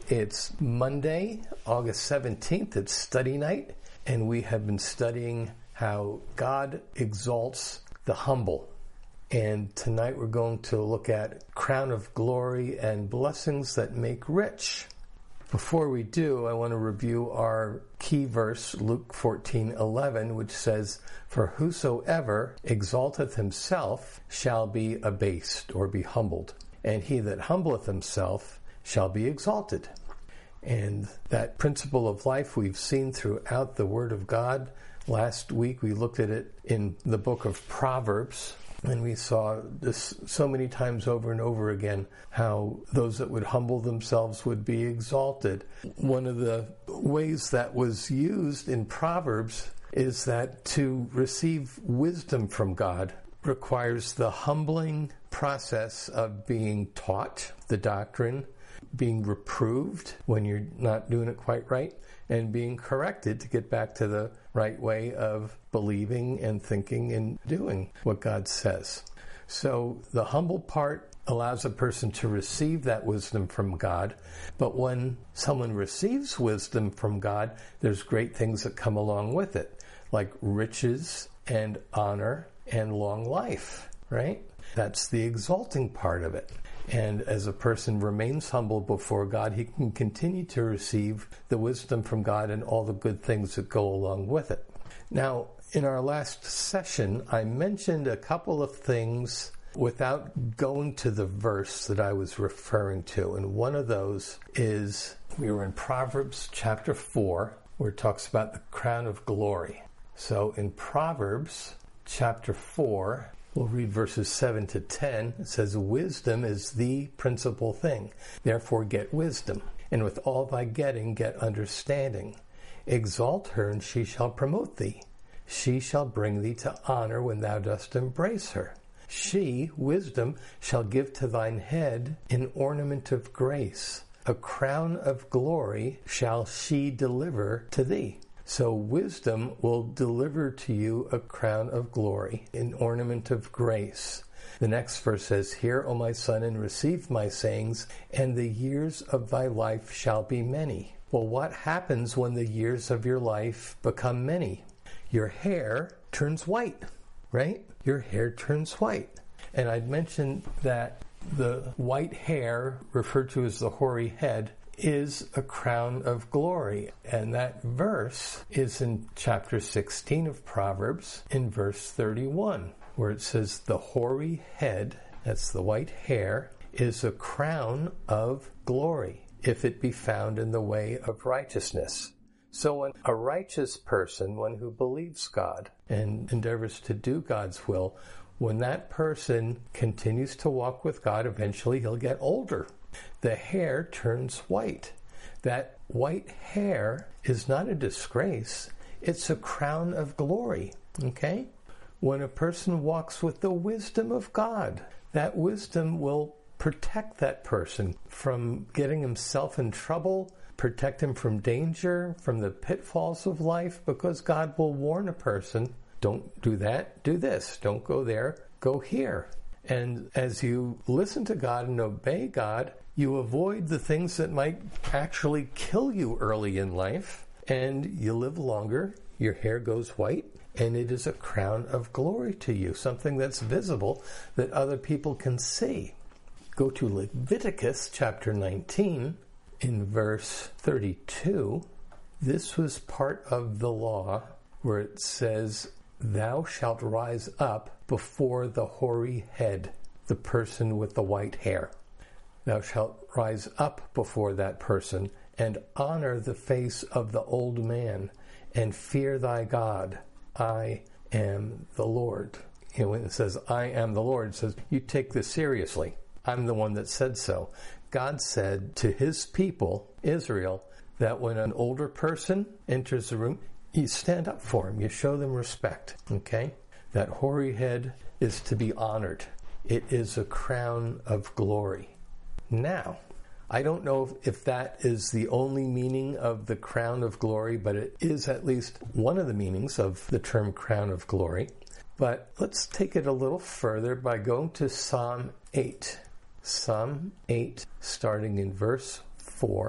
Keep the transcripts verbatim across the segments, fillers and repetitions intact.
It's Monday, August seventeenth. It's study night, and we have been studying how God exalts the humble. And tonight we're going to look at crown of glory and blessings that make rich. Before we do, I want to review our key verse, Luke fourteen eleven, which says, "For whosoever exalteth himself shall be abased," or be humbled, "and he that humbleth himself shall be exalted." And that principle of life we've seen throughout the Word of God. Last week we looked at it in the book of Proverbs, and we saw this so many times over and over again, how those that would humble themselves would be exalted. One of the ways that was used in Proverbs is that to receive wisdom from God requires the humbling process of being taught the doctrine, being reproved when you're not doing it quite right, and being corrected to get back to the right way of believing and thinking and doing what God says. So the humble part allows a person to receive that wisdom from God. But when someone receives wisdom from God, there's great things that come along with it, like riches and honor and long life, right? That's the exalting part of it. And as a person remains humble before God, he can continue to receive the wisdom from God and all the good things that go along with it. Now, in our last session, I mentioned a couple of things without going to the verse that I was referring to. And one of those is, we were in Proverbs chapter four, where it talks about the crown of glory. So in Proverbs chapter four, we'll read verses seven to ten. It says, "Wisdom is the principal thing. Therefore get wisdom. And with all thy getting, get understanding. Exalt her, and she shall promote thee. She shall bring thee to honor when thou dost embrace her. She, wisdom, shall give to thine head an ornament of grace. A crown of glory shall she deliver to thee." So wisdom will deliver to you a crown of glory, an ornament of grace. The next verse says, "Hear, O my son, and receive my sayings, and the years of thy life shall be many." Well, what happens when the years of your life become many? Your hair turns white, right? Your hair turns white. And I'd mentioned that the white hair, referred to as the hoary head, is a crown of glory. And that verse is in chapter sixteen of Proverbs, in verse thirty-one, where it says, "The hoary head," that's the white hair, "is a crown of glory, if it be found in the way of righteousness." So when a righteous person, one who believes God and endeavors to do God's will, when that person continues to walk with God, eventually he'll get older. The hair turns white. That white hair is not a disgrace. It's a crown of glory. Okay? When a person walks with the wisdom of God, that wisdom will protect that person from getting himself in trouble, protect him from danger, from the pitfalls of life, because God will warn a person, don't do that, do this, don't go there, go here. And as you listen to God and obey God, you avoid the things that might actually kill you early in life, and you live longer, your hair goes white, and it is a crown of glory to you, something that's visible that other people can see. Go to Leviticus chapter nineteen, in verse thirty-two. This was part of the law where it says, "Thou shalt rise up before the hoary head," the person with the white hair. "Thou shalt rise up before that person, and honor the face of the old man, and fear thy God. I am the Lord." You know, when it says, "I am the Lord," it says, you take this seriously. I'm the one that said so. God said to his people, Israel, that when an older person enters the room, you stand up for him. You show them respect. Okay? That hoary head is to be honored. It is a crown of glory. Now, I don't know if that is the only meaning of the crown of glory, but it is at least one of the meanings of the term crown of glory. But let's take it a little further by going to Psalm eight. Psalm eight, starting in verse four.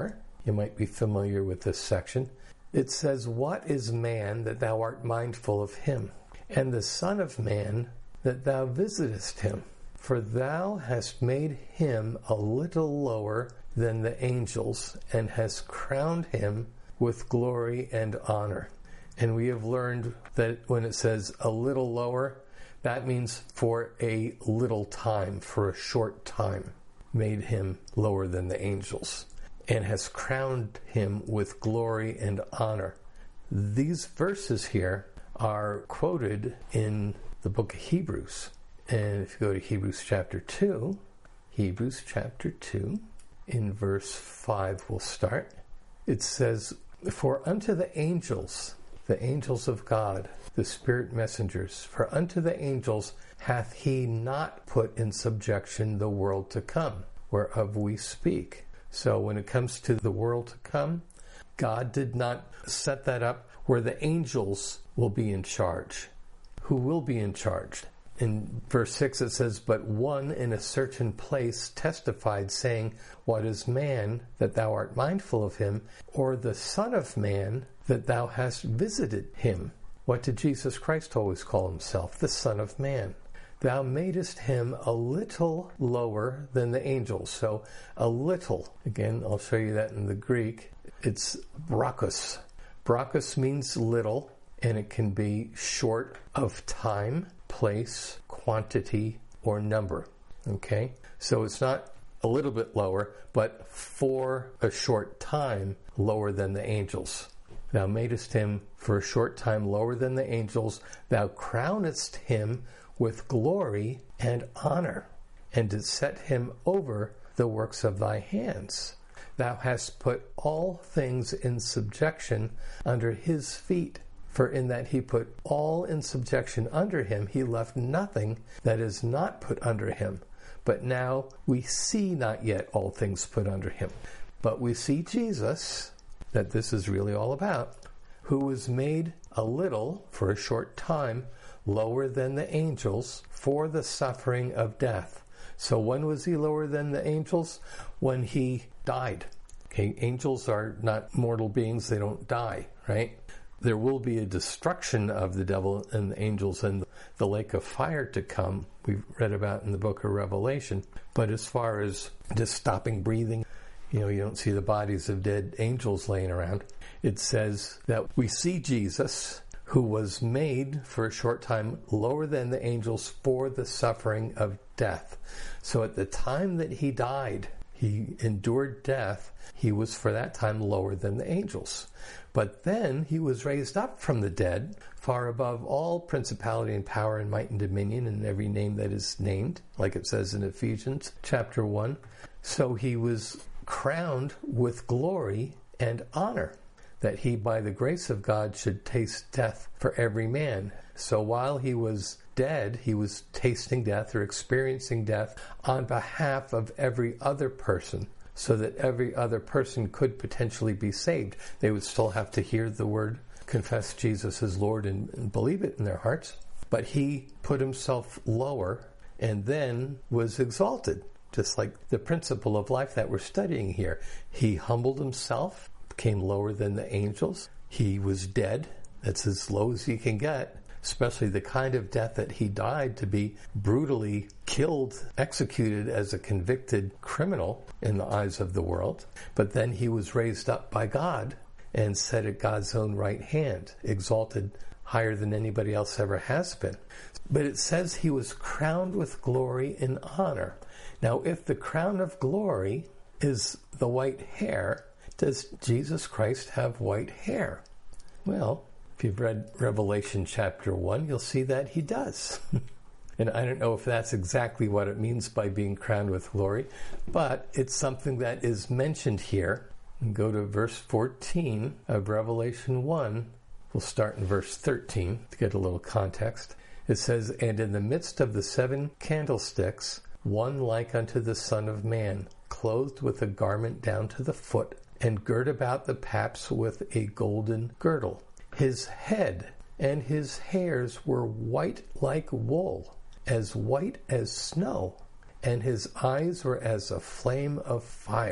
You might be familiar with this section. It says, "What is man that thou art mindful of him? And the Son of Man that thou visitest him? For thou hast made him a little lower than the angels, and hast crowned him with glory and honor." And we have learned that when it says a little lower, that means for a little time, for a short time, made him lower than the angels, and has crowned him with glory and honor. These verses here are quoted in the book of Hebrews. And if you go to Hebrews chapter two, Hebrews chapter two, in verse five we'll start. It says, "For unto the angels, the angels of God, the spirit messengers, for unto the angels hath he not put in subjection the world to come, whereof we speak." So when it comes to the world to come, God did not set that up where the angels will be in charge. Who will be in charge? In verse six it says, "But one in a certain place testified, saying, What is man, that thou art mindful of him? Or the Son of Man, that thou hast visited him?" What did Jesus Christ always call himself? The Son of Man. "Thou madest him a little lower than the angels." So a little, again, I'll show you that in the Greek. It's brachos. Brachos means little, and it can be short of time, place, quantity, or number. Okay? So it's not a little bit lower, but for a short time lower than the angels. "Thou madest him for a short time lower than the angels. Thou crownedst him with glory and honor, and didst set him over the works of thy hands. Thou hast put all things in subjection under his feet. For in that he put all in subjection under him, he left nothing that is not put under him. But now we see not yet all things put under him. But we see Jesus," that this is really all about, "who was made a little, for a short time, lower than the angels for the suffering of death." So when was he lower than the angels? When he died. Okay, angels are not mortal beings, they don't die, right? There will be a destruction of the devil and the angels and the lake of fire to come, we've read about in the book of Revelation. But as far as just stopping breathing, you know, you don't see the bodies of dead angels laying around. It says that we see Jesus, who was made for a short time lower than the angels for the suffering of death. So at the time that he died, he endured death, he was for that time lower than the angels. But then he was raised up from the dead, far above all principality and power and might and dominion and every name that is named, like it says in Ephesians chapter one. So he was crowned with glory and honor, that he by the grace of God should taste death for every man. So while he was dead, he was tasting death or experiencing death on behalf of every other person, so that every other person could potentially be saved. They would still have to hear the word, confess Jesus as Lord, and, and believe it in their hearts. But he put himself lower and then was exalted, just like the principle of life that we're studying here. He humbled himself, became lower than the angels. He was dead. That's as low as he can get, especially the kind of death that he died, to be brutally killed, executed as a convicted criminal in the eyes of the world. But then he was raised up by God and set at God's own right hand, exalted higher than anybody else ever has been. But it says he was crowned with glory and honor. Now, if the crown of glory is the white hair, does Jesus Christ have white hair? Well, if you've read Revelation chapter one, you'll see that he does. And I don't know if that's exactly what it means by being crowned with glory, but it's something that is mentioned here. And go to verse fourteen of Revelation one. We'll start in verse thirteen to get a little context. It says, "And in the midst of the seven candlesticks, one like unto the Son of Man, clothed with a garment down to the foot, and girt about the paps with a golden girdle. His head and his hairs were white like wool, as white as snow, and his eyes were as a flame of fire,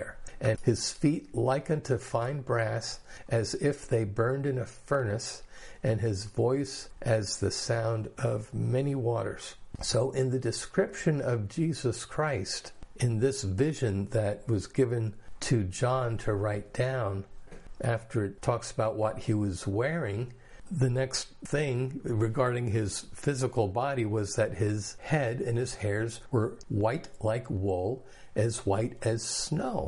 and his feet like unto fine brass, as if they burned in a furnace, and his voice as the sound of many waters. So in the description of Jesus Christ, in this vision that was given to John to write down, after it talks about what he was wearing, the next thing regarding his physical body was that his head and his hairs were white like wool, as white as snow.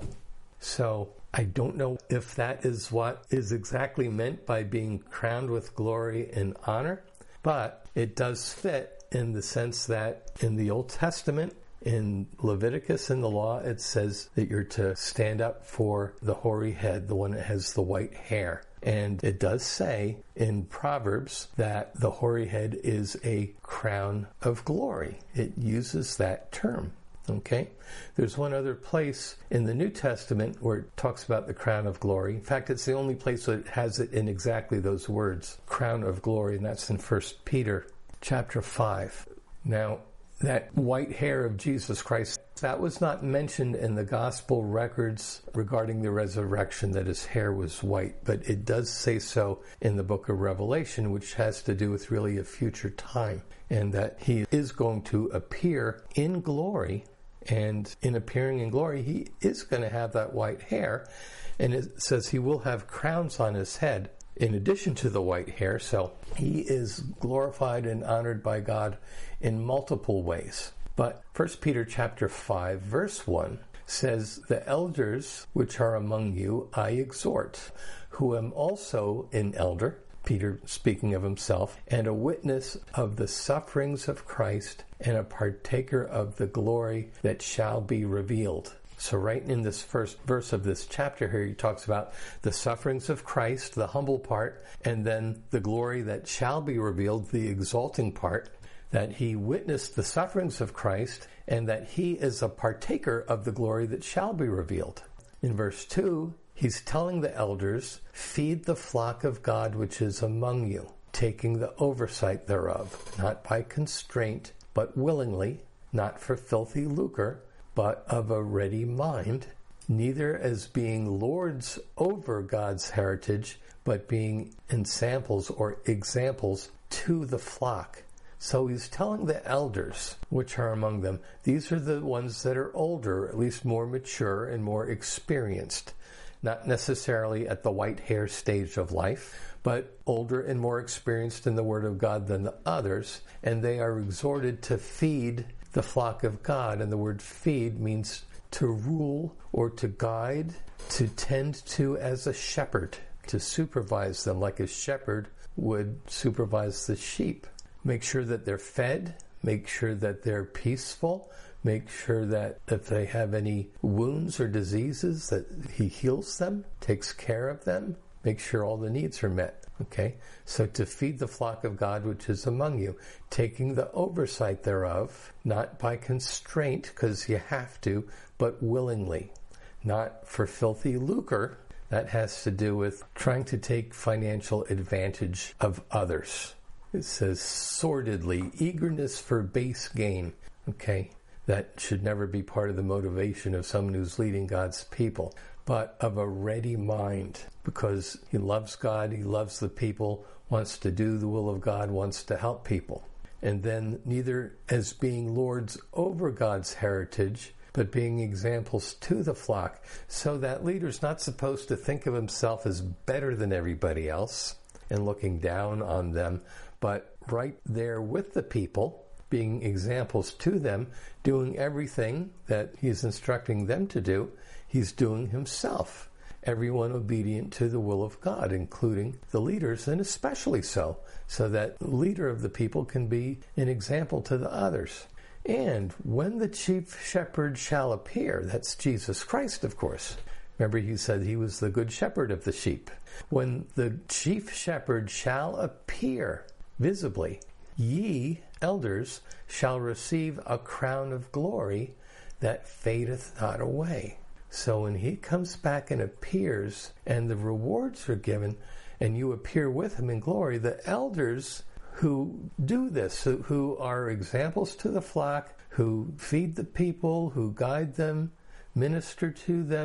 So I don't know if that is what is exactly meant by being crowned with glory and honor, but it does fit in the sense that in the Old Testament, in Leviticus in the law, it says that you're to stand up for the hoary head, the one that has the white hair. And it does say in Proverbs that the hoary head is a crown of glory. It uses that term. Okay? There's one other place in the New Testament where it talks about the crown of glory. In fact, it's the only place that has it in exactly those words, crown of glory, and that's in First Peter chapter five. Now, that white hair of Jesus Christ, that was not mentioned in the gospel records regarding the resurrection, that his hair was white, but it does say so in the book of Revelation, which has to do with really a future time, and that he is going to appear in glory, and in appearing in glory, he is going to have that white hair, and it says he will have crowns on his head in addition to the white hair. So he is glorified and honored by God in multiple ways. But First Peter chapter five, verse one says, "The elders which are among you I exhort, who am also an elder," Peter speaking of himself, "and a witness of the sufferings of Christ, and a partaker of the glory that shall be revealed." So right in this first verse of this chapter here, he talks about the sufferings of Christ, the humble part, and then the glory that shall be revealed, the exalting part, that he witnessed the sufferings of Christ, and that he is a partaker of the glory that shall be revealed. In verse two, he's telling the elders, "Feed the flock of God which is among you, taking the oversight thereof, not by constraint, but willingly, not for filthy lucre, but of a ready mind, neither as being lords over God's heritage, but being ensamples or examples to the flock." So he's telling the elders, which are among them, these are the ones that are older, at least more mature and more experienced, not necessarily at the white hair stage of life, but older and more experienced in the Word of God than the others, and they are exhorted to feed the flock of God. And the word feed means to rule or to guide, to tend to as a shepherd, to supervise them like a shepherd would supervise the sheep. Make sure that they're fed, make sure that they're peaceful, make sure that if they have any wounds or diseases that he heals them, takes care of them, make sure all the needs are met. Okay, so to feed the flock of God which is among you, taking the oversight thereof, not by constraint, because you have to, but willingly, not for filthy lucre. That has to do with trying to take financial advantage of others. It says sordidly, eagerness for base gain. Okay, that should never be part of the motivation of someone who's leading God's people, but of a ready mind, because he loves God, he loves the people, wants to do the will of God, wants to help people. And then neither as being lords over God's heritage, but being examples to the flock, so that leader's not supposed to think of himself as better than everybody else and looking down on them, but right there with the people, being examples to them, doing everything that he's instructing them to do, he's doing himself. Everyone obedient to the will of God, including the leaders, and especially so, so that the leader of the people can be an example to the others. And when the chief shepherd shall appear, that's Jesus Christ, of course. Remember, he said he was the good shepherd of the sheep. When the chief shepherd shall appear visibly, ye, elders, shall receive a crown of glory that fadeth not away. So when he comes back and appears, and the rewards are given, and you appear with him in glory, the elders who do this, who, who are examples to the flock, who feed the people, who guide them, minister to them,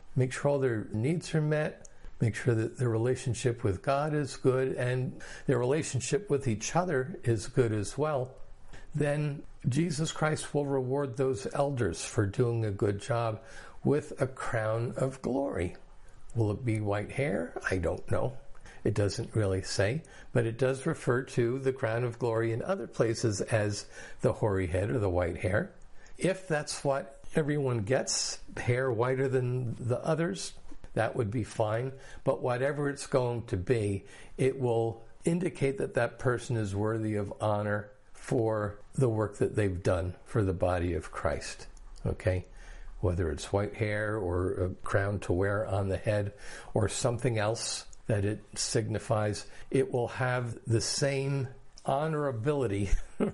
make sure all their needs are met, make sure that their relationship with God is good and their relationship with each other is good as well, then Jesus Christ will reward those elders for doing a good job with a crown of glory. Will it be white hair? I don't know. It doesn't really say, but it does refer to the crown of glory in other places as the hoary head or the white hair. If that's what everyone gets, hair whiter than the others, that would be fine. But whatever it's going to be, it will indicate that that person is worthy of honor for the work that they've done for the body of Christ. Okay? Whether it's white hair or a crown to wear on the head or something else that it signifies, it will have the same honorability,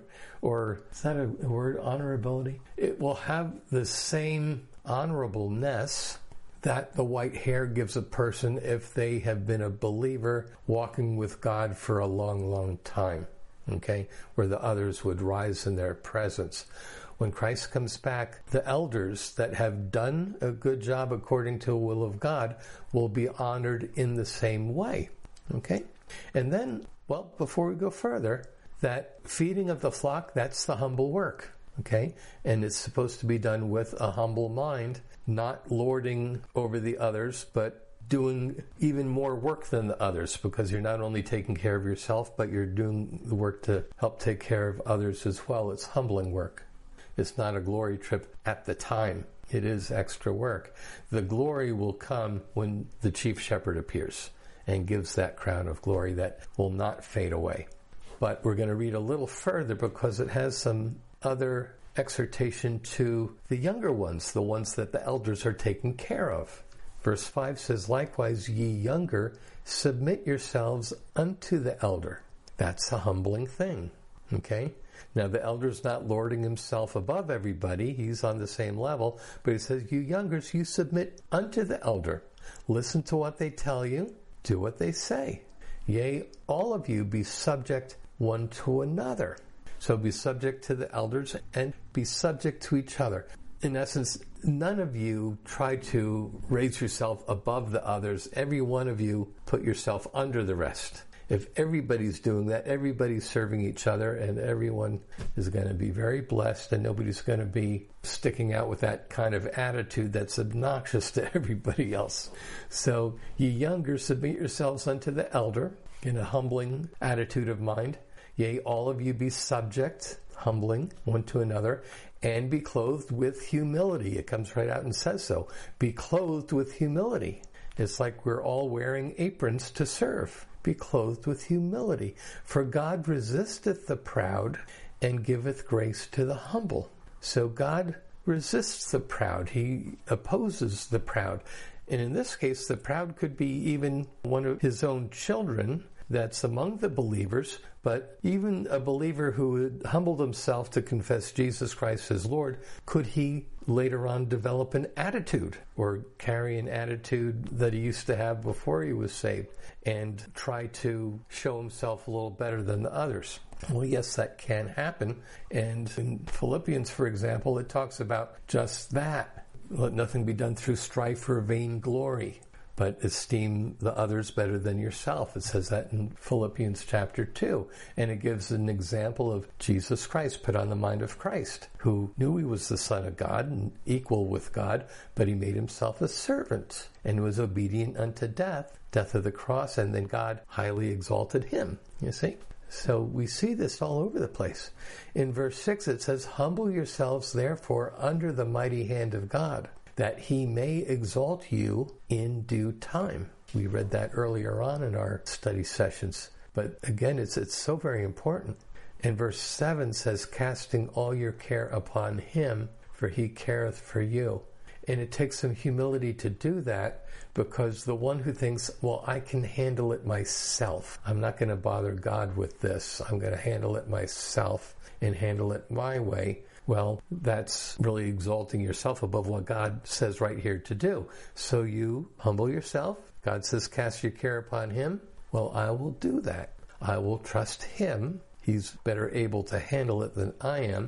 or is that a word, honorability? It will have the same honorableness that the white hair gives a person if they have been a believer walking with God for a long, long time, okay, where the others would rise in their presence. When Christ comes back, the elders that have done a good job according to the will of God will be honored in the same way, okay? And then, well, before we go further, that feeding of the flock, that's the humble work, okay? And it's supposed to be done with a humble mind, not lording over the others, but doing even more work than the others, because you're not only taking care of yourself, but you're doing the work to help take care of others as well. It's humbling work. It's not a glory trip at the time. It is extra work. The glory will come when the chief shepherd appears and gives that crown of glory that will not fade away. But we're going to read a little further because it has some other exhortation to the younger ones, the ones that the elders are taking care of. Verse five says, "Likewise, ye younger, submit yourselves unto the elder." That's a humbling thing, okay? Now, the elder's not lording himself above everybody. He's on the same level. But he says, you youngers, you submit unto the elder. Listen to what they tell you. Do what they say. Yea, all of you be subject one to another. So be subject to the elders and be subject to each other. In essence, none of you try to raise yourself above the others. Every one of you put yourself under the rest. If everybody's doing that, everybody's serving each other, and everyone is going to be very blessed, and nobody's going to be sticking out with that kind of attitude that's obnoxious to everybody else. So, ye younger, submit yourselves unto the elder in a humbling attitude of mind. Yea, all of you be subject, humbling one to another, and be clothed with humility. It comes right out and says so. Be clothed with humility. It's like we're all wearing aprons to serve. Be clothed with humility. For God resisteth the proud and giveth grace to the humble. So God resists the proud. He opposes the proud. And in this case, the proud could be even one of his own children that's among the believers, but even a believer who had humbled himself to confess Jesus Christ as Lord, could he later on develop an attitude or carry an attitude that he used to have before he was saved and try to show himself a little better than the others? Well, yes, that can happen. And in Philippians, for example, it talks about just that. Let nothing be done through strife or vainglory, but esteem the others better than yourself. It says that in Philippians chapter two. And it gives an example of Jesus Christ, put on the mind of Christ, who knew he was the Son of God and equal with God, but he made himself a servant and was obedient unto death, death of the cross, and then God highly exalted him, you see? So we see this all over the place. In verse six it says, humble yourselves therefore under the mighty hand of God, that he may exalt you in due time. We read that earlier on in our study sessions. But again, it's it's so very important. And verse seven says, casting all your care upon him, for he careth for you. And it takes some humility to do that, because the one who thinks, well, I can handle it myself. I'm not going to bother God with this. I'm going to handle it myself and handle it my way. Well, that's really exalting yourself above what God says right here to do. So you humble yourself. God says, cast your care upon him. Well, I will do that. I will trust him. He's better able to handle it than I am.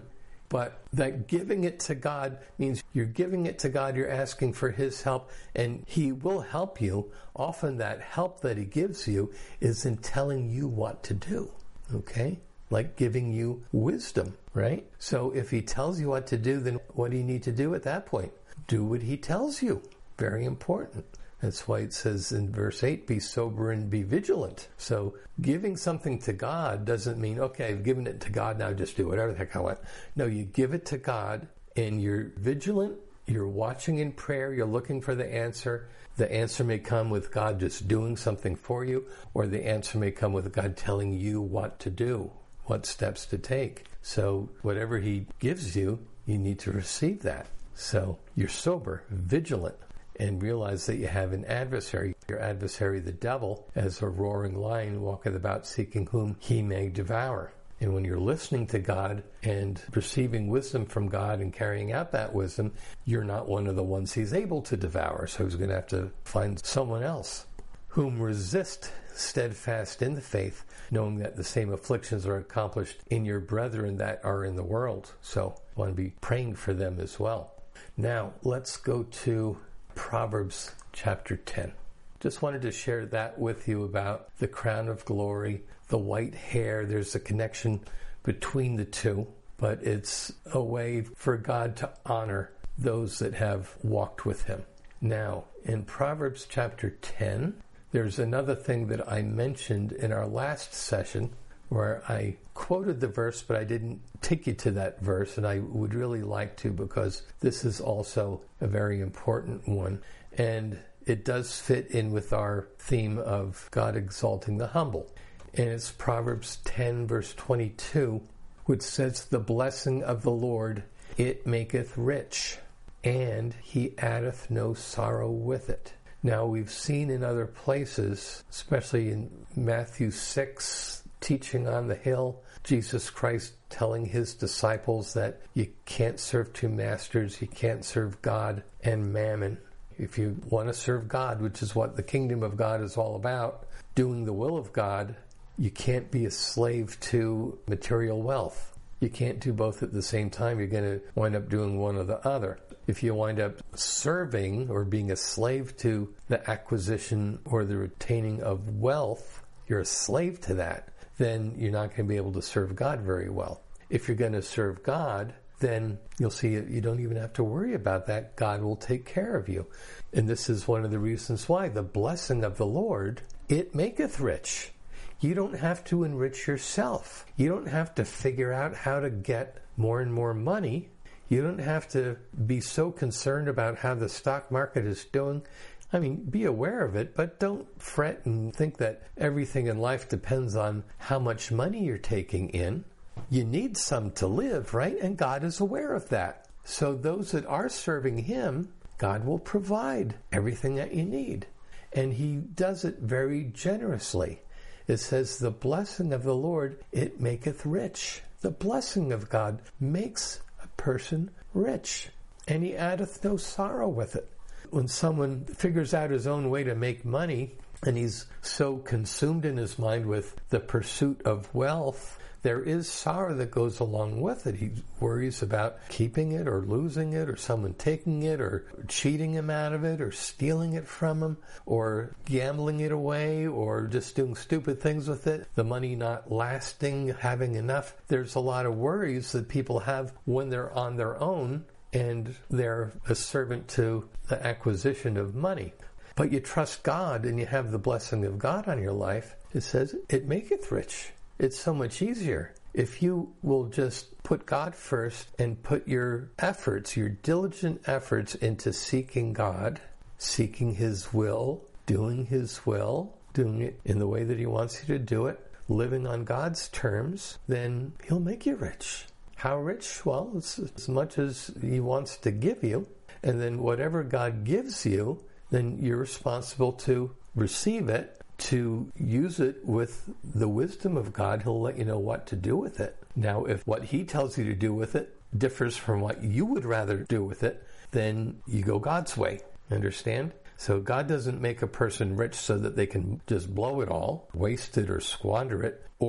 But that giving it to God means you're giving it to God, you're asking for His help, and He will help you. Often that help that He gives you is in telling you what to do, okay? Like giving you wisdom, right? So if He tells you what to do, then what do you need to do at that point? Do what He tells you. Very important. That's why it says in verse eight, be sober and be vigilant. So giving something to God doesn't mean, okay, I've given it to God, now just do whatever the heck I want. No, you give it to God and you're vigilant, you're watching in prayer, you're looking for the answer. The answer may come with God just doing something for you, or the answer may come with God telling you what to do, what steps to take. So whatever He gives you, you need to receive that. So you're sober, vigilant, and realize that you have an adversary. Your adversary, the devil, as a roaring lion, walketh about seeking whom he may devour. And when you're listening to God and receiving wisdom from God and carrying out that wisdom, you're not one of the ones He's able to devour. So He's going to have to find someone else. Whom resist steadfast in the faith, knowing that the same afflictions are accomplished in your brethren that are in the world. So I want to be praying for them as well. Now, let's go to Proverbs chapter ten. Just wanted to share that with you about the crown of glory, the white hair. There's a connection between the two, but it's a way for God to honor those that have walked with Him. Now, in Proverbs chapter ten, there's another thing that I mentioned in our last session where I quoted the verse, but I didn't take you to that verse, and I would really like to, because this is also a very important one. And it does fit in with our theme of God exalting the humble. And it's Proverbs ten, verse twenty-two, which says, the blessing of the Lord, it maketh rich, and He addeth no sorrow with it. Now, we've seen in other places, especially in Matthew six, teaching on the hill, Jesus Christ telling His disciples that you can't serve two masters, you can't serve God and mammon. If you want to serve God, which is what the kingdom of God is all about, doing the will of God, you can't be a slave to material wealth. You can't do both at the same time. You're going to wind up doing one or the other. If you wind up serving or being a slave to the acquisition or the retaining of wealth, you're a slave to that, then you're not going to be able to serve God very well. If you're going to serve God, then you'll see you don't even have to worry about that. God will take care of you. And this is one of the reasons why the blessing of the Lord, it maketh rich. You don't have to enrich yourself. You don't have to figure out how to get more and more money. You don't have to be so concerned about how the stock market is doing. I mean, be aware of it, but don't fret and think that everything in life depends on how much money you're taking in. You need some to live, right? And God is aware of that. So those that are serving Him, God will provide everything that you need. And He does it very generously. It says, the blessing of the Lord, it maketh rich. The blessing of God makes a person rich, and He addeth no sorrow with it. When someone figures out his own way to make money, and he's so consumed in his mind with the pursuit of wealth, there is sorrow that goes along with it. He worries about keeping it or losing it, or someone taking it or cheating him out of it or stealing it from him or gambling it away or just doing stupid things with it, the money not lasting, having enough. There's a lot of worries that people have when they're on their own and they're a servant to the acquisition of money. But you trust God and you have the blessing of God on your life. It says, it maketh rich. It's so much easier. If you will just put God first and put your efforts, your diligent efforts into seeking God, seeking His will, doing His will, doing it in the way that He wants you to do it, living on God's terms, then He'll make you rich. How rich? Well, it's as much as He wants to give you. And then whatever God gives you, then you're responsible to receive it, to use it with the wisdom of God. He'll let you know what to do with it. Now, if what He tells you to do with it differs from what you would rather do with it, then you go God's way. Understand? So God doesn't make a person rich so that they can just blow it all, waste it or squander it, or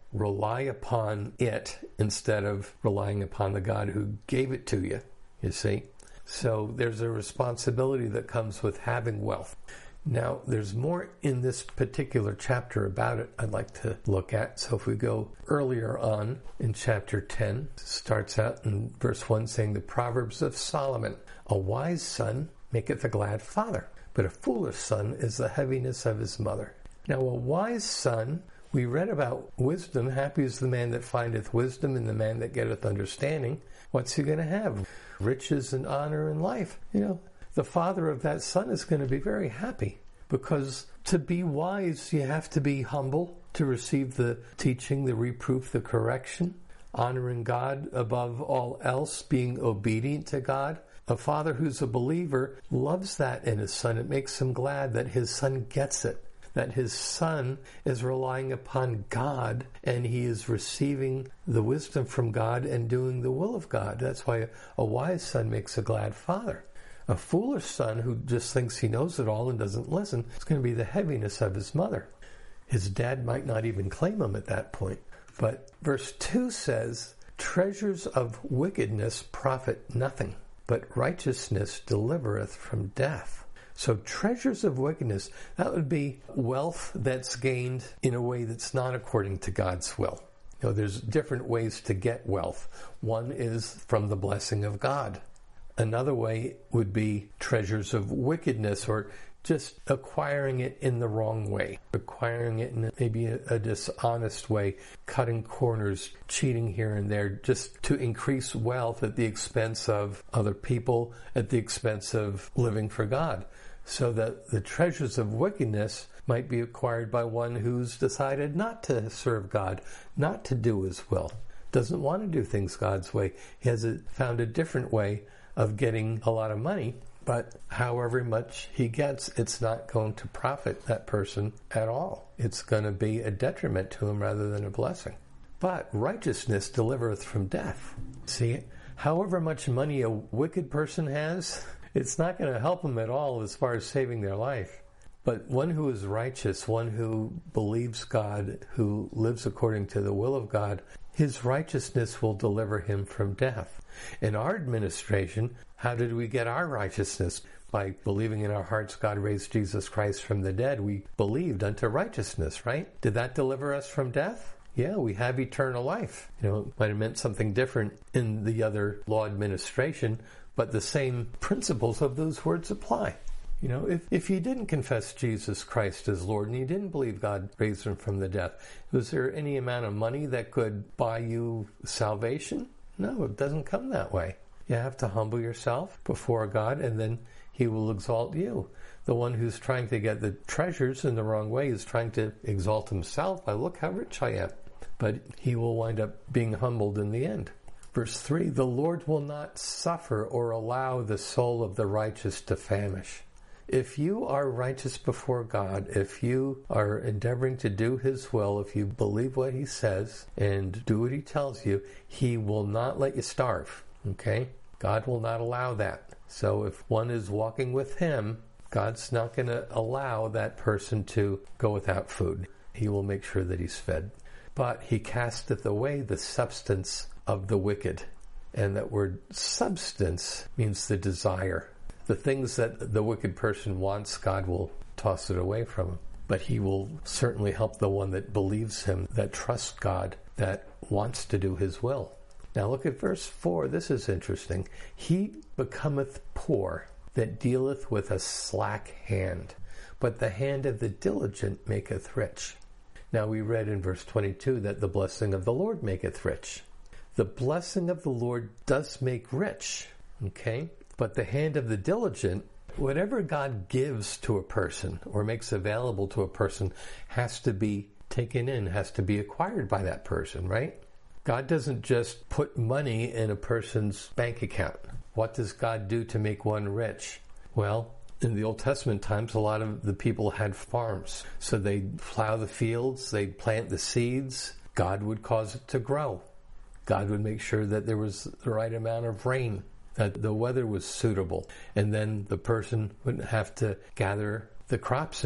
rely upon it instead of relying upon the God who gave it to you, you see. So there's a responsibility that comes with having wealth. Now, there's more in this particular chapter about it I'd like to look at. So if we go earlier on in chapter ten, it starts out in verse one saying, the Proverbs of Solomon, a wise son maketh a glad father, but a foolish son is the heaviness of his mother. Now, a wise son, we read about wisdom. Happy is the man that findeth wisdom and the man that getteth understanding. What's he going to have? Riches and honor and life. You know, the father of that son is going to be very happy, because to be wise, you have to be humble, to receive the teaching, the reproof, the correction, honoring God above all else, being obedient to God. A father who's a believer loves that in his son. It makes him glad that his son gets it, that his son is relying upon God and he is receiving the wisdom from God and doing the will of God. That's why a wise son makes a glad father. A foolish son who just thinks he knows it all and doesn't listen is going to be the heaviness of his mother. His dad might not even claim him at that point. But verse two says, treasures of wickedness profit nothing, but righteousness delivereth from death. So treasures of wickedness, that would be wealth that's gained in a way that's not according to God's will. You know, there's different ways to get wealth. One is from the blessing of God. Another way would be treasures of wickedness, or just acquiring it in the wrong way, acquiring it in maybe a, a dishonest way, cutting corners, cheating here and there, just to increase wealth at the expense of other people, at the expense of living for God. So that the treasures of wickedness might be acquired by one who's decided not to serve God, not to do his will, doesn't want to do things God's way. He has a, found a different way of getting a lot of money, but however much he gets, it's not going to profit that person at all. It's going to be a detriment to him rather than a blessing. But righteousness delivereth from death. See, however much money a wicked person has, it's not going to help them at all as far as saving their life. But one who is righteous, one who believes God, who lives according to the will of God, his righteousness will deliver him from death. In our administration, how did we get our righteousness? By believing in our hearts God raised Jesus Christ from the dead. We believed unto righteousness, right? Did that deliver us from death? Yeah, we have eternal life. You know, it might have meant something different in the other law administration, but the same principles of those words apply. You know, if, if you didn't confess Jesus Christ as Lord and you didn't believe God raised him from the death, was there any amount of money that could buy you salvation? No, it doesn't come that way. You have to humble yourself before God, and then he will exalt you. The one who's trying to get the treasures in the wrong way is trying to exalt himself by, look how rich I am. But he will wind up being humbled in the end. Verse three, the Lord will not suffer or allow the soul of the righteous to famish. If you are righteous before God, if you are endeavoring to do his will, if you believe what he says and do what he tells you, he will not let you starve, okay? God will not allow that. So if one is walking with him, God's not going to allow that person to go without food. He will make sure that he's fed. But he casteth away the substance of the wicked. And that word substance means the desire. The things that the wicked person wants, God will toss it away from him. But he will certainly help the one that believes him, that trusts God, that wants to do his will. Now look at verse four. This is interesting. He becometh poor that dealeth with a slack hand, but the hand of the diligent maketh rich. Now we read in verse twenty-two that the blessing of the Lord maketh rich. The blessing of the Lord does make rich, okay? But the hand of the diligent, whatever God gives to a person or makes available to a person, has to be taken in, has to be acquired by that person, right? God doesn't just put money in a person's bank account. What does God do to make one rich? Well, in the Old Testament times, a lot of the people had farms. So they'd plow the fields, they'd plant the seeds. God would cause it to grow. God would make sure that there was the right amount of rain, that the weather was suitable. And then the person wouldn't have to gather the crops in.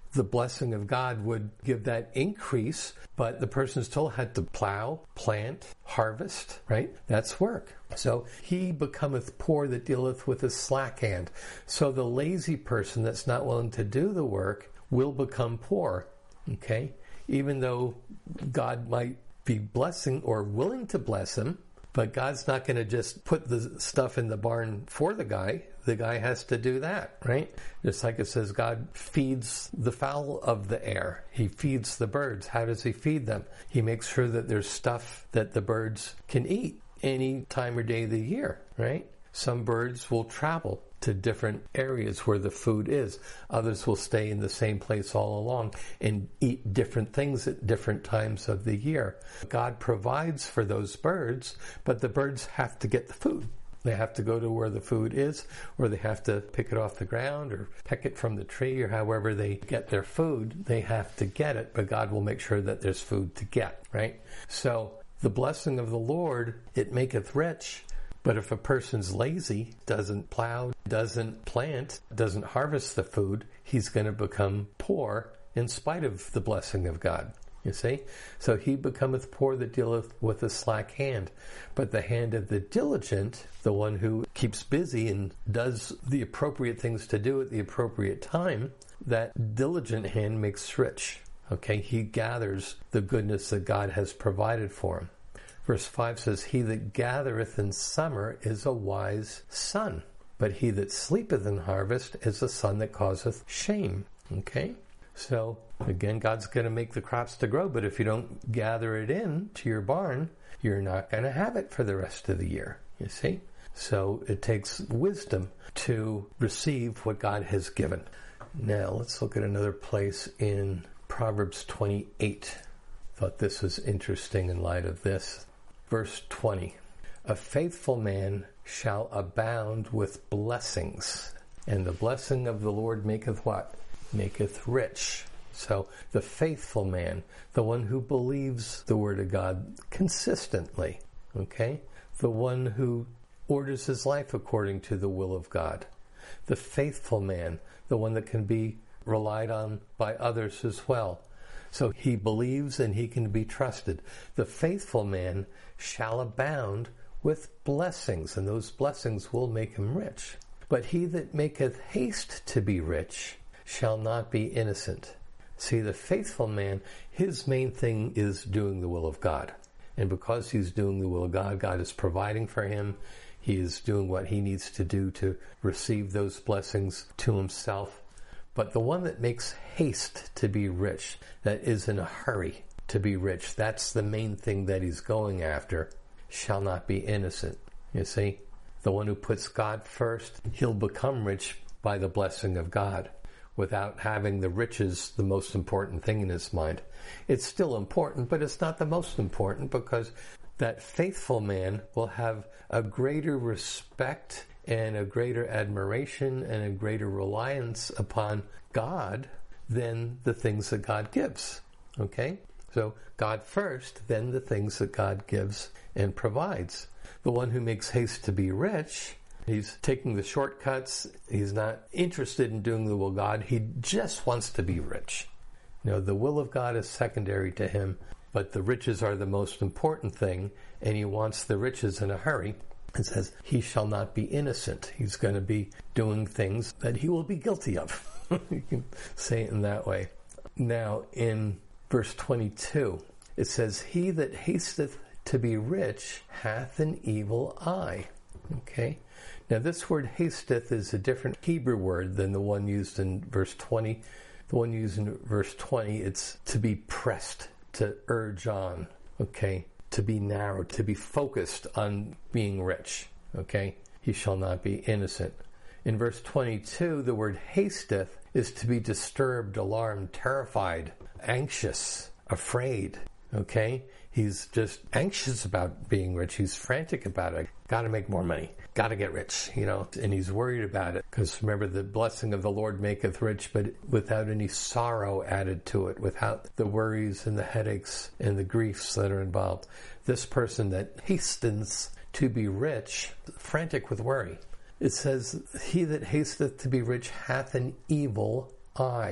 the blessing of God would give that increase, but the person still had to plow, plant, harvest, right? That's work. So he becometh poor that dealeth with a slack hand. So the lazy person that's not willing to do the work will become poor, okay? Even though God might be blessing or willing to bless him, but God's not going to just put the stuff in the barn for the guy. The guy has to do that, right? Just like it says, God feeds the fowl of the air. He feeds the birds. How does he feed them? He makes sure that there's stuff that the birds can eat any time or day of the year, right? Some birds will travel to different areas where the food is. Others will stay in the same place all along and eat different things at different times of the year. God provides for those birds, but the birds have to get the food. They have to go to where the food is, or they have to pick it off the ground or peck it from the tree, or however they get their food. They have to get it, but God will make sure that there's food to get, right? So the blessing of the Lord, it maketh rich. But if a person's lazy, doesn't plow, doesn't plant, doesn't harvest the food, he's going to become poor in spite of the blessing of God. You see? So he becometh poor that dealeth with a slack hand. But the hand of the diligent, the one who keeps busy and does the appropriate things to do at the appropriate time, that diligent hand makes rich. Okay? He gathers the goodness that God has provided for him. Verse five says, he that gathereth in summer is a wise son, but he that sleepeth in harvest is a son that causeth shame. Okay? So, again, God's going to make the crops to grow, but if you don't gather it in to your barn, you're not going to have it for the rest of the year. You see? So it takes wisdom to receive what God has given. Now, let's look at another place in Proverbs twenty-eight. Thought this was interesting in light of this. Verse twenty, a faithful man shall abound with blessings, and the blessing of the Lord maketh what? Maketh rich. So the faithful man, the one who believes the word of God consistently, okay? The one who orders his life according to the will of God. The faithful man, the one that can be relied on by others as well. So he believes and he can be trusted. The faithful man shall abound with blessings, and those blessings will make him rich. But he that maketh haste to be rich shall not be innocent. See, the faithful man, his main thing is doing the will of God. And because he's doing the will of God, God is providing for him. He is doing what he needs to do to receive those blessings to himself. But the one that makes haste to be rich, that is in a hurry to be rich, that's the main thing that he's going after, shall not be innocent. You see, the one who puts God first, he'll become rich by the blessing of God without having the riches the most important thing in his mind. It's still important, but it's not the most important, because that faithful man will have a greater respect and a greater admiration and a greater reliance upon God than the things that God gives. Okay? So God first, then the things that God gives and provides. The one who makes haste to be rich, he's taking the shortcuts. He's not interested in doing the will of God. He just wants to be rich. You know, the will of God is secondary to him, but the riches are the most important thing, and he wants the riches in a hurry. It says, he shall not be innocent. He's going to be doing things that he will be guilty of. You can say it in that way. Now, in verse twenty-two, it says, he that hasteth to be rich hath an evil eye. Okay? Now, this word hasteth is a different Hebrew word than the one used in verse twenty. The one used in verse twenty, it's to be pressed, to urge on, okay? To be narrow, to be focused on being rich, okay? He shall not be innocent. In verse twenty-two, the word hasteth is to be disturbed, alarmed, terrified, anxious, afraid, okay? He's just anxious about being rich. He's frantic about it. Got to make more money. Got to get rich, you know, and he's worried about it. Because remember, the blessing of the Lord maketh rich, but without any sorrow added to it, without the worries and the headaches and the griefs that are involved. This person that hastens to be rich, frantic with worry. It says, he that hasteth to be rich hath an evil eye.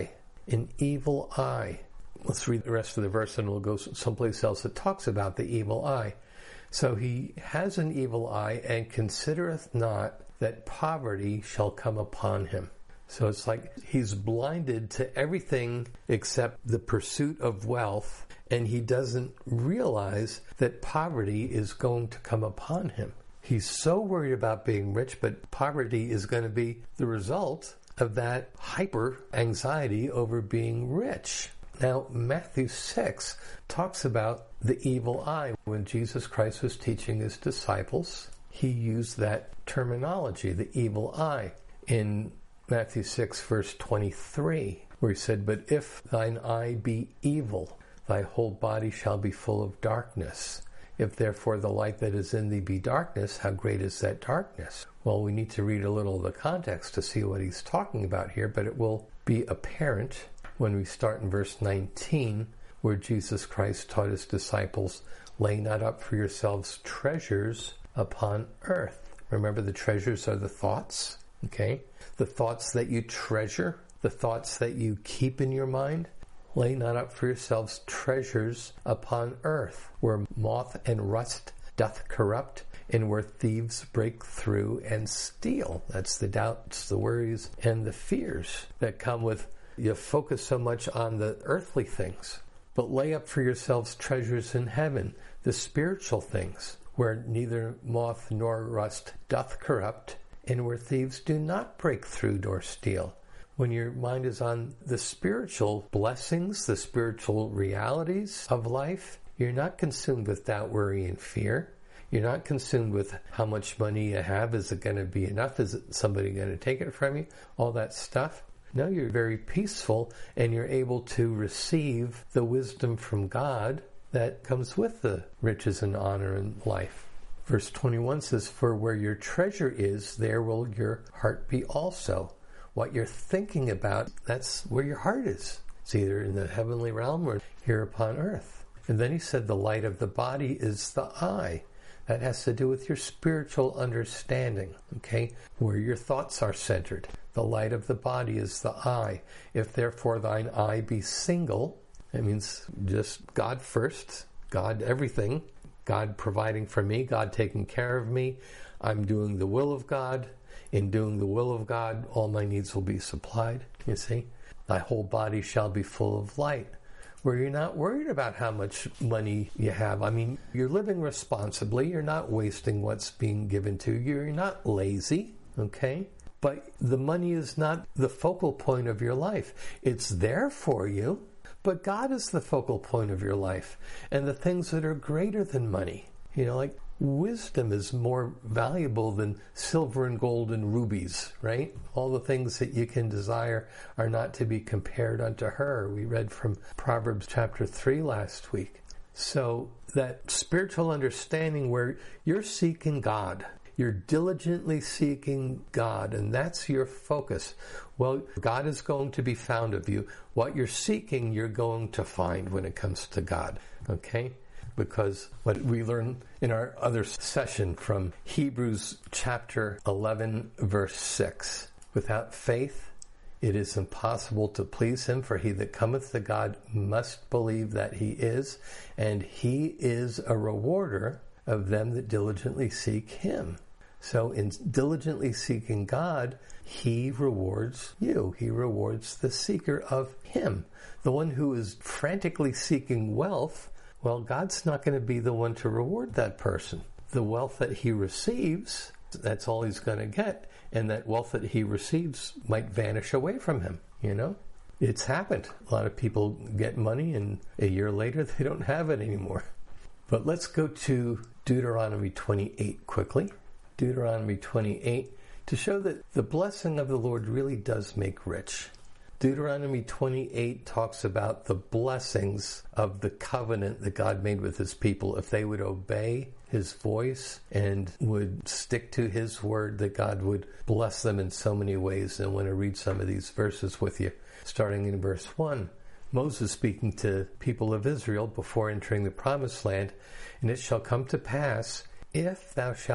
an evil eye. Let's read the rest of the verse and we'll go someplace else that talks about the evil eye. So he has an evil eye and considereth not that poverty shall come upon him. So it's like he's blinded to everything except the pursuit of wealth, and he doesn't realize that poverty is going to come upon him. He's so worried about being rich, but poverty is going to be the result of that hyper anxiety over being rich. Now, Matthew six talks about the evil eye. When Jesus Christ was teaching his disciples, he used that terminology, the evil eye, in Matthew six, verse twenty-three, where he said, "But if thine eye be evil, thy whole body shall be full of darkness. If therefore the light that is in thee be darkness, how great is that darkness?" Well, we need to read a little of the context to see what he's talking about here, but it will be apparent when we start in verse nineteen, where Jesus Christ taught his disciples, "Lay not up for yourselves treasures upon earth." Remember, the treasures are the thoughts, okay? The thoughts that you treasure, the thoughts that you keep in your mind. "Lay not up for yourselves treasures upon earth, where moth and rust doth corrupt, and where thieves break through and steal." That's the doubts, the worries, and the fears that come with you focus so much on the earthly things. "But lay up for yourselves treasures in heaven, the spiritual things, where neither moth nor rust doth corrupt, and where thieves do not break through nor steal." When your mind is on the spiritual blessings, the spiritual realities of life, you're not consumed with doubt, worry, and fear. You're not consumed with how much money you have. Is it going to be enough? Is it somebody going to take it from you? All that stuff. No, you're very peaceful, and you're able to receive the wisdom from God that comes with the riches and honor in life. Verse twenty-one says, "For where your treasure is, there will your heart be also." What you're thinking about, that's where your heart is. It's either in the heavenly realm or here upon earth. And then he said the light of the body is the eye. That has to do with your spiritual understanding, okay? Where your thoughts are centered. The light of the body is the eye. "If therefore thine eye be single," that means just God first, God everything, God providing for me, God taking care of me, I'm doing the will of God. In doing the will of God, all my needs will be supplied, you see. "Thy whole body shall be full of light," where you're not worried about how much money you have. I mean, you're living responsibly. You're not wasting what's being given to you. You're not lazy, okay? But the money is not the focal point of your life. It's there for you, but God is the focal point of your life. And the things that are greater than money, you know, like wisdom is more valuable than silver and gold and rubies, right? All the things that you can desire are not to be compared unto her. We read from Proverbs chapter three last week. So that spiritual understanding where you're seeking God, you're diligently seeking God, and that's your focus. Well, God is going to be found of you. What you're seeking, you're going to find when it comes to God, okay? Because what we learn in our other session from Hebrews chapter eleven, verse six, "Without faith it is impossible to please him, for he that cometh to God must believe that he is, and he is a rewarder of them that diligently seek him." So in diligently seeking God, he rewards you. He rewards the seeker of him. The one who is frantically seeking wealth, well, God's not going to be the one to reward that person. The wealth that he receives, that's all he's going to get. And that wealth that he receives might vanish away from him, you know? It's happened. A lot of people get money and a year later they don't have it anymore. But let's go to Deuteronomy twenty-eight quickly. Deuteronomy twenty-eight, to show that the blessing of the Lord really does make rich. Deuteronomy twenty-eight talks about the blessings of the covenant that God made with his people. If they would obey his voice and would stick to his word, that God would bless them in so many ways. And I want to read some of these verses with you. Starting in verse one, Moses speaking to people of Israel before entering the promised land, "And it shall come to pass, if thou shalt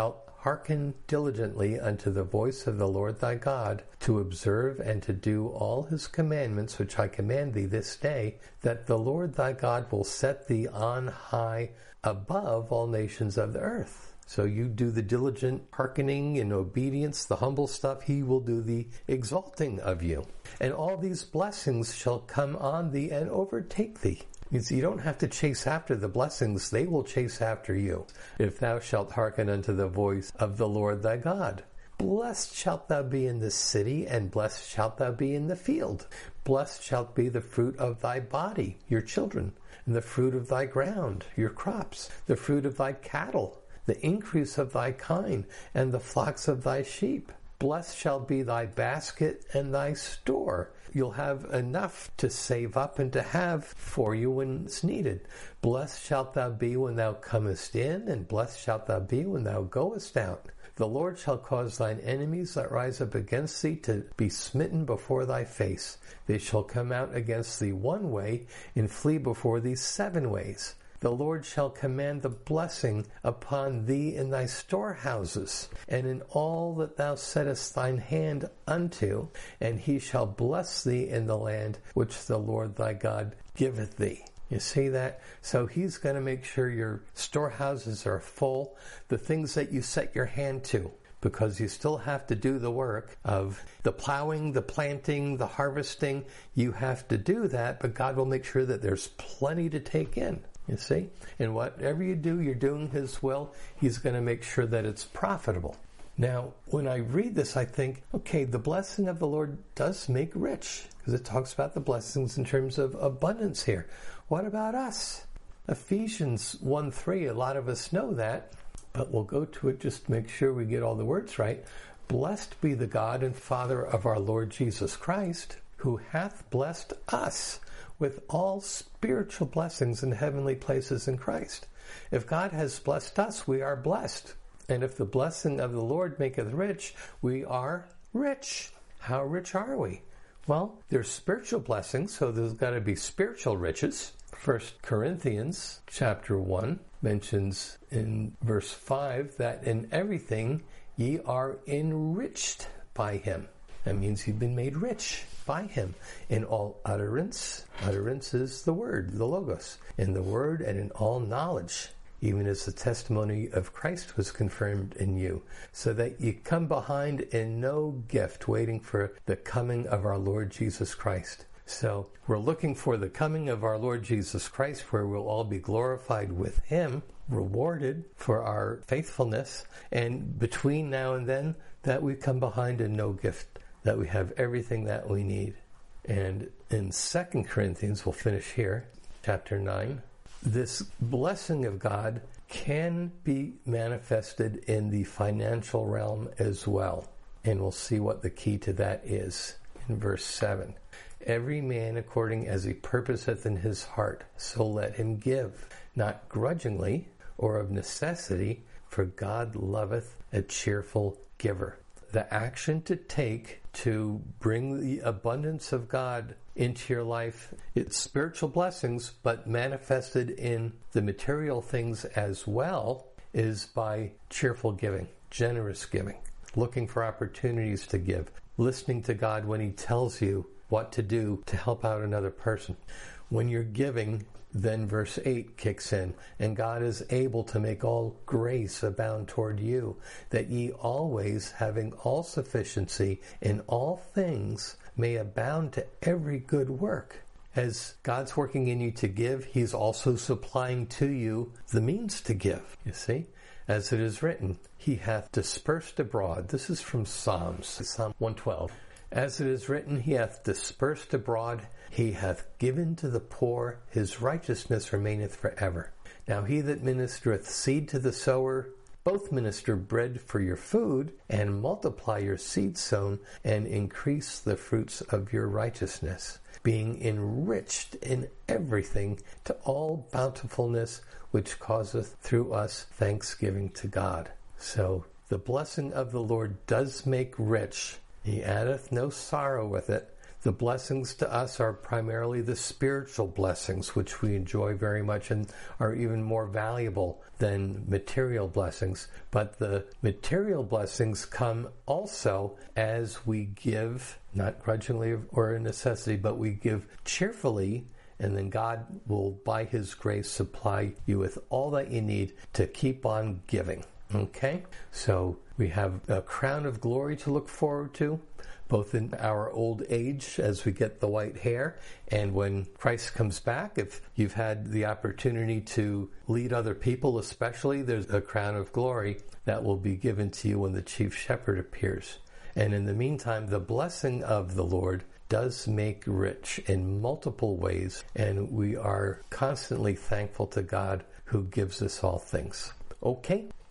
hearken diligently unto the voice of the Lord thy God, to observe and to do all his commandments which I command thee this day, that the Lord thy God will set thee on high above all nations of the earth. So you do the diligent hearkening and obedience, the humble stuff, he will do the exalting of you. And all these blessings shall come on thee and overtake thee. Means you don't have to chase after the blessings, they will chase after you. If thou shalt hearken unto the voice of the Lord thy God. Blessed shalt thou be in the city, and blessed shalt thou be in the field. Blessed shalt be the fruit of thy body, your children, and the fruit of thy ground, your crops, the fruit of thy cattle, the increase of thy kine, and the flocks of thy sheep. Blessed shall be thy basket and thy store. You'll have enough to save up and to have for you when it's needed. Blessed shalt thou be when thou comest in, and blessed shalt thou be when thou goest out. The Lord shall cause thine enemies that rise up against thee to be smitten before thy face. They shall come out against thee one way, and flee before thee seven ways. The Lord shall command the blessing upon thee in thy storehouses, and in all that thou settest thine hand unto, and he shall bless thee in the land which the Lord thy God giveth thee. You see that? So he's going to make sure your storehouses are full, the things that you set your hand to, because you still have to do the work of the plowing, the planting, the harvesting. You have to do that, but God will make sure that there's plenty to take in. You see? And whatever you do, you're doing his will. He's going to make sure that it's profitable. Now, when I read this, I think, okay, the blessing of the Lord does make rich, because it talks about the blessings in terms of abundance here. What about us? Ephesians one three, a lot of us know that, but we'll go to it just to make sure we get all the words right. Blessed be the God and Father of our Lord Jesus Christ, who hath blessed us with all spiritual blessings in heavenly places in Christ. If God has blessed us, we are blessed. And if the blessing of the Lord maketh rich, we are rich. How rich are we? Well, there's spiritual blessings, so there's got to be spiritual riches. First Corinthians chapter one mentions in verse five that in everything ye are enriched by him. That means you've been made rich by him in all utterance. Utterance is the word, the logos. In the word and in all knowledge, even as the testimony of Christ was confirmed in you, so that you come behind in no gift, waiting for the coming of our Lord Jesus Christ. So we're looking for the coming of our Lord Jesus Christ, where we'll all be glorified with him, rewarded for our faithfulness, and between now and then, that we come behind in no gift, that we have everything that we need. And in Second Corinthians, we'll finish here, chapter nine, this blessing of God can be manifested in the financial realm as well. And we'll see what the key to that is in verse seven. Every man according as he purposeth in his heart, so let him give, not grudgingly or of necessity, for God loveth a cheerful giver. The action to take to bring the abundance of God into your life, it's spiritual blessings, but manifested in the material things as well, is by cheerful giving, generous giving, looking for opportunities to give, listening to God when he tells you what to do to help out another person. When you're giving, then verse eight kicks in, and God is able to make all grace abound toward you, that ye always, having all sufficiency in all things, may abound to every good work. As God's working in you to give, he's also supplying to you the means to give, you see? As it is written, he hath dispersed abroad. This is from Psalms, Psalm one twelve. As it is written, he hath dispersed abroad, he hath given to the poor, his righteousness remaineth forever. Now he that ministereth seed to the sower, both minister bread for your food, and multiply your seed sown, and increase the fruits of your righteousness, being enriched in everything to all bountifulness, which causeth through us thanksgiving to God. So the blessing of the Lord does make rich. He addeth no sorrow with it. The blessings to us are primarily the spiritual blessings, which we enjoy very much and are even more valuable than material blessings. But the material blessings come also as we give, not grudgingly or a necessity, but we give cheerfully, and then God will, by His grace, supply you with all that you need to keep on giving. Okay? So we have a crown of glory to look forward to, both in our old age as we get the white hair and when Christ comes back. If you've had the opportunity to lead other people especially, there's a crown of glory that will be given to you when the chief shepherd appears. And in the meantime, the blessing of the Lord does make rich in multiple ways, and we are constantly thankful to God who gives us all things. Okay,